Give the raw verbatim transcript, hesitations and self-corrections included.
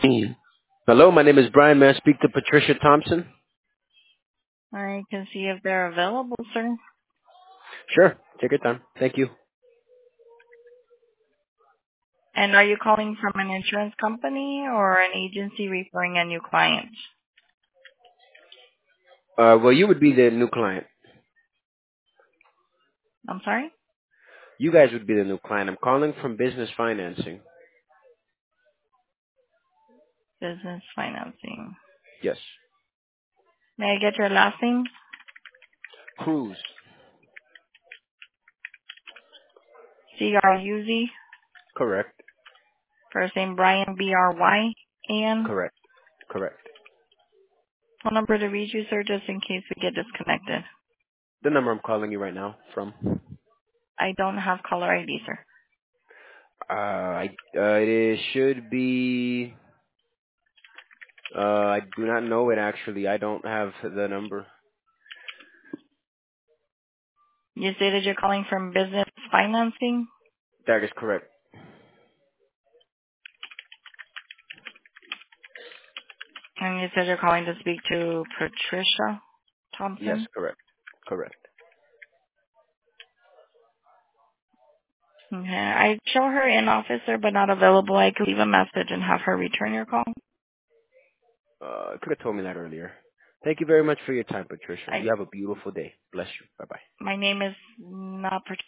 Mm. Hello, my name is Brian. May I speak to Patricia Thompson? I can see if they're available, sir. Sure. Take your time. Thank you. And are you calling from an insurance company or an agency referring a new client? Uh, well, you would be the new client. I'm sorry? You guys would be the new client. I'm calling from business financing. Business financing. Yes. May I get your last name? Cruz. C R U Z. Correct. First name Brian, B R Y A N. Correct. Correct. Phone number to reach you, sir, just in case we get disconnected. The number I'm calling you right now from. I don't have caller I D, sir. Uh, I, uh, it should be. Uh, I do not know it actually. I don't have the number. You stated you're calling from business financing, That is correct. and you said you're calling to speak to Patricia Yes, Thompson. correct. Correct. Okay. I show her in office, sir, but not available. I could leave a message and have her return your call. Uh, could have told me that earlier. Thank you very much for your time, Patricia. I, You have a beautiful day. Bless you. Bye bye. my name is not Patricia.